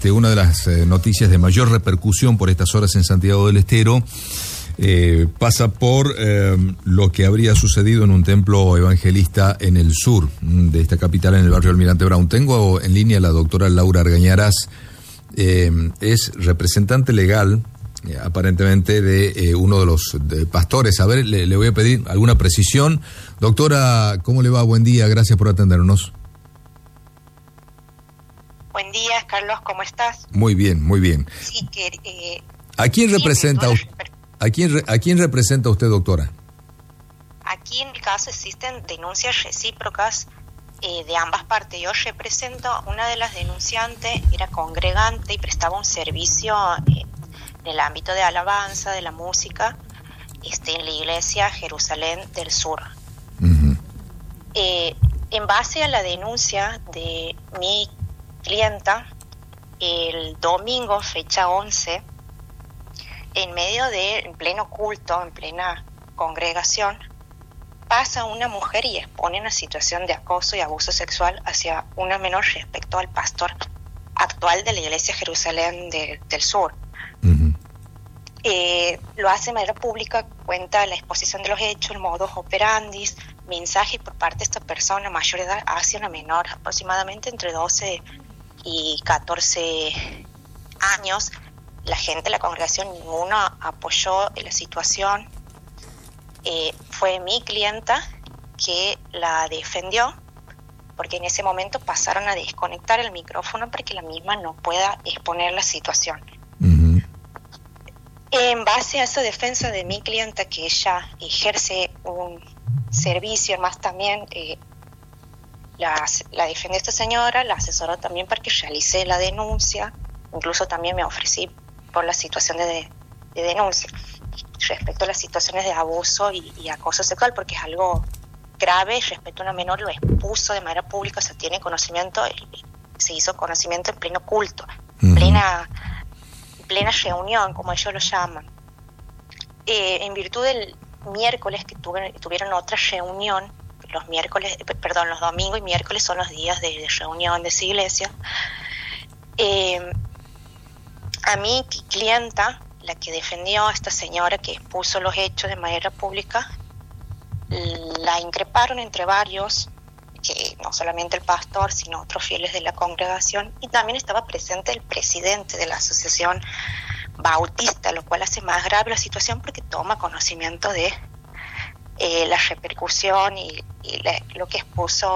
Una de las noticias de mayor repercusión por estas horas en Santiago del Estero pasa por lo que habría sucedido en un templo evangelista en el sur de esta capital, en el barrio Almirante Brown. Tengo en línea a la doctora Laura Argañarás, es representante legal, aparentemente, de uno de los pastores. A ver, le voy a pedir alguna precisión. Doctora, ¿cómo le va? Buen día, gracias por atendernos. Buen día, Carlos, ¿cómo estás? Muy bien, muy bien. Sí, ¿A quién representa ¿A quién representa usted, doctora? Aquí en el caso existen denuncias recíprocas de ambas partes. Yo represento a una de las denunciantes, era congregante y prestaba un servicio en el ámbito de alabanza, de la música, en la iglesia Jerusalén del Sur. Uh-huh. En base a la denuncia de mi clienta, el domingo, fecha 11, en pleno culto, en plena congregación, pasa una mujer y expone una situación de acoso y abuso sexual hacia una menor respecto al pastor actual de la iglesia Jerusalén del Sur. Uh-huh. Lo hace de manera pública, cuenta la exposición de los hechos, el modus operandi, mensajes por parte de esta persona mayor de edad hacia una menor, aproximadamente entre 12 y 14 años. La gente de la congregación, ninguno apoyó la situación. Fue mi clienta que la defendió, porque en ese momento pasaron a desconectar el micrófono para que la misma no pueda exponer la situación. Uh-huh. En base a esa defensa de mi clienta, que ella ejerce un servicio, además también la defendió esta señora, la asesoró también para que realice la denuncia, incluso también me ofrecí por la situación de denuncia respecto a las situaciones de abuso y acoso sexual, porque es algo grave respecto a una menor, lo expuso de manera pública, se tiene conocimiento, se hizo conocimiento en pleno culto, uh-huh. plena reunión, como ellos lo llaman. En virtud del miércoles que tuvieron otra reunión, los domingos y miércoles son los días de reunión de esa iglesia. A mi clienta, la que defendió a esta señora que expuso los hechos de manera pública, la increparon entre varios, que no solamente el pastor, sino otros fieles de la congregación, y también estaba presente el presidente de la asociación bautista, lo cual hace más grave la situación porque toma conocimiento de la repercusión y lo que expuso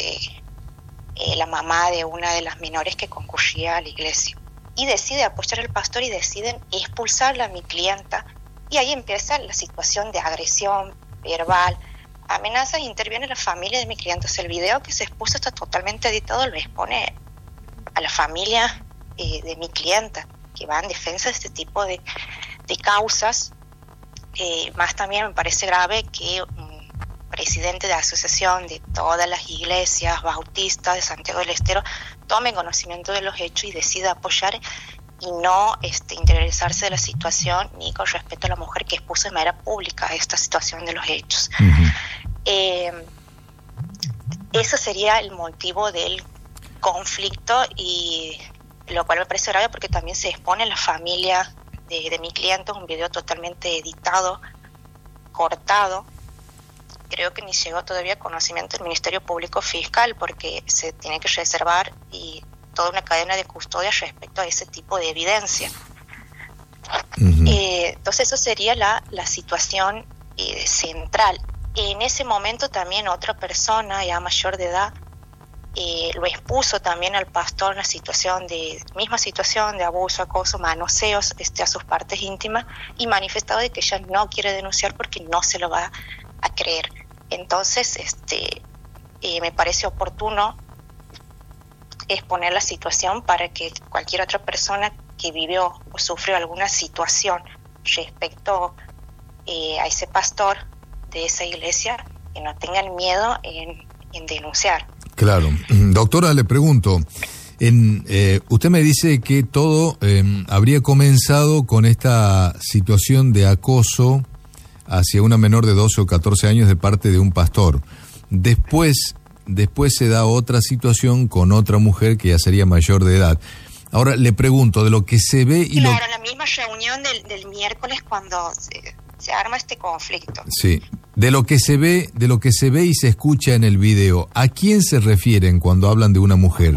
la mamá de una de las menores que concurría a la iglesia. Y decide apoyar al pastor y deciden expulsarla a mi clienta, y ahí empieza la situación de agresión verbal, amenazas, interviene la familia de mi cliente. O sea, el video que se expuso está totalmente editado, lo expone a la familia de mi clienta, que va en defensa de este tipo de causas. Más también me parece grave que un presidente de la asociación de todas las iglesias bautistas de Santiago del Estero tome conocimiento de los hechos y decida apoyar y no interiorizarse de la situación ni con respecto a la mujer que expuso de manera pública esta situación de los hechos. Uh-huh. Eso sería el motivo del conflicto, y lo cual me parece grave porque también se expone a la familia de mi cliente un video totalmente editado, cortado. Creo que ni llegó todavía a conocimiento del Ministerio Público Fiscal, porque se tiene que reservar y toda una cadena de custodia respecto a ese tipo de evidencia. Uh-huh. Entonces eso sería la situación central. En ese momento también otra persona ya mayor de edad lo expuso también al pastor en la misma situación de abuso, acoso, manoseos a sus partes íntimas, y manifestado de que ella no quiere denunciar porque no se lo va a creer. Entonces me parece oportuno exponer la situación para que cualquier otra persona que vivió o sufrió alguna situación respecto a ese pastor de esa iglesia, que no tengan miedo en denunciar. Claro. Doctora, le pregunto, usted me dice que todo habría comenzado con esta situación de acoso hacia una menor de 12 o 14 años de parte de un pastor. Después se da otra situación con otra mujer que ya sería mayor de edad. Ahora le pregunto, de lo que se ve y claro, en la misma reunión del miércoles cuando se arma este conflicto. Sí, de lo que se ve y se escucha en el video, ¿a quién se refieren cuando hablan de una mujer?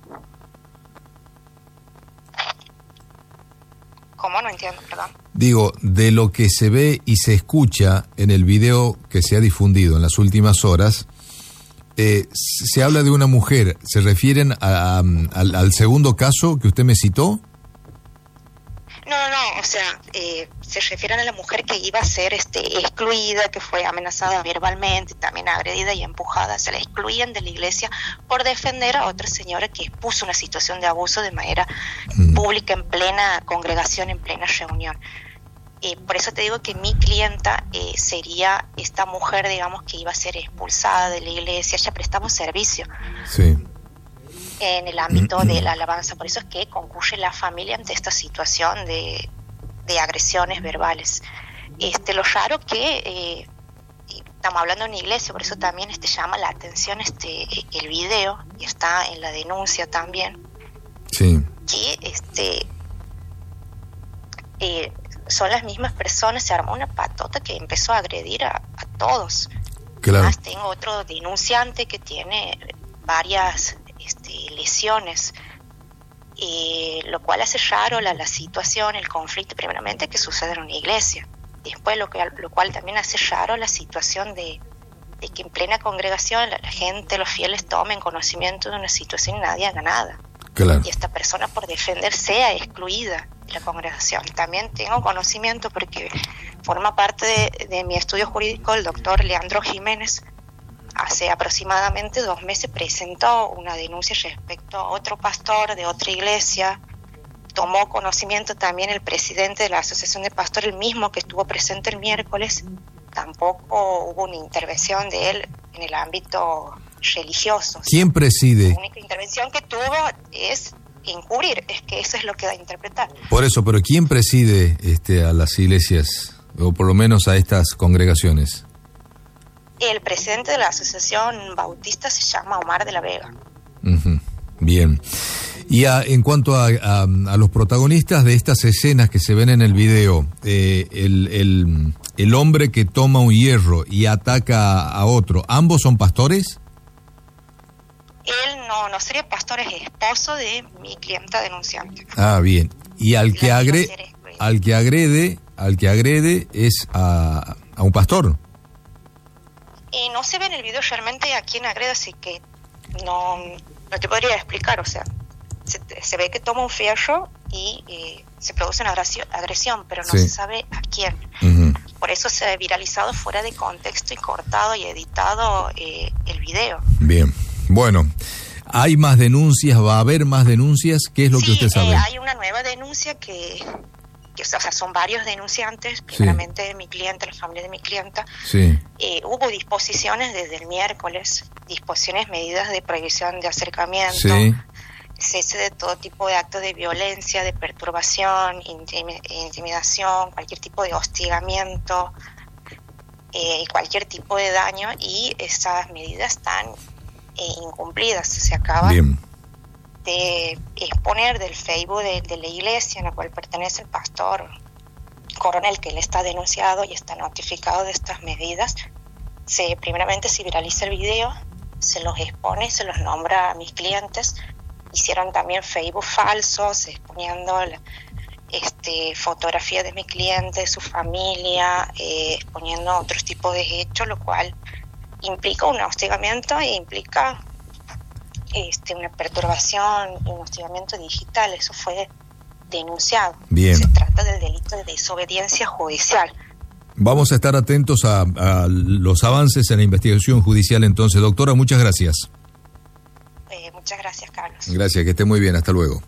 ¿Cómo? No entiendo, perdón. Digo, de lo que se ve y se escucha en el video que se ha difundido en las últimas horas, se habla de una mujer. ¿Se refieren al segundo caso que usted me citó? No, o sea, se refieren a la mujer que iba a ser excluida, que fue amenazada verbalmente, también agredida y empujada. Se la excluían de la iglesia por defender a otra señora que expuso una situación de abuso de manera pública, en plena congregación, en plena reunión. Por eso te digo que mi clienta sería esta mujer, digamos, que iba a ser expulsada de la iglesia. Ella prestaba un servicio. Sí. En el ámbito de la alabanza. Por eso es que concurre la familia ante esta situación de agresiones verbales. Lo raro que estamos hablando de una iglesia, por eso también llama la atención el video, y está en la denuncia también. Sí. Que son las mismas personas. Se armó una patota que empezó a agredir a todos. Claro. Además, tengo otro denunciante que tiene varias lesiones, lo cual hace raro la situación, el conflicto, primeramente, que sucede en una iglesia. Después, lo cual también hace raro la situación de que en plena congregación la gente, los fieles, tomen conocimiento de una situación y nadie haga nada. Claro. Y esta persona, por defender, sea excluida de la congregación. También tengo conocimiento, porque forma parte de mi estudio jurídico, el doctor Leandro Jiménez. Hace aproximadamente 2 meses presentó una denuncia respecto a otro pastor de otra iglesia. Tomó conocimiento también el presidente de la Asociación de Pastores, el mismo que estuvo presente el miércoles. Tampoco hubo una intervención de él en el ámbito religioso. ¿Quién preside? La única intervención que tuvo es encubrir, es que eso es lo que da a interpretar. Por eso, pero ¿quién preside a las iglesias, o por lo menos a estas congregaciones? El presidente de la Asociación Bautista se llama Omar de la Vega. Uh-huh. Bien. Y en cuanto a los protagonistas de estas escenas que se ven en el video, el hombre que toma un hierro y ataca a otro, ¿ambos son pastores? Él no sería pastor, es esposo de mi clienta denunciante. Ah, bien. Y al que agrede es a un pastor. No se ve en el video realmente a quién agrede, así que no te podría explicar. O sea, se ve que toma un fierro y se produce una agresión, pero no se sabe a quién. Uh-huh. Por eso se ha viralizado fuera de contexto y cortado y editado el video. Bien, bueno, ¿hay más denuncias? ¿Va a haber más denuncias? ¿Qué es lo que usted sabe? Hay una nueva denuncia que o sea, son varios denunciantes, primeramente mi cliente, la familia de mi clienta. Sí. Hubo disposiciones desde el miércoles, medidas de prohibición de acercamiento, cese de todo tipo de actos de violencia, de perturbación, intimidación, cualquier tipo de hostigamiento y cualquier tipo de daño, y esas medidas están incumplidas. Se acaba de exponer del Facebook de la iglesia en la cual pertenece el pastor coronel, que él está denunciado y está notificado de estas medidas. Primeramente se viraliza el video, se los expone, se los nombra a mis clientes. Hicieron también Facebook falsos exponiendo fotografías de mi cliente, de su familia, exponiendo otros tipos de hechos, lo cual implica un hostigamiento e implica una perturbación y un hostigamiento digital. Eso fue denunciado. Bien. Se trata del delito de desobediencia judicial. Vamos a estar atentos a los avances en la investigación judicial entonces. Doctora, muchas gracias. Muchas gracias, Carlos. Gracias, que esté muy bien. Hasta luego.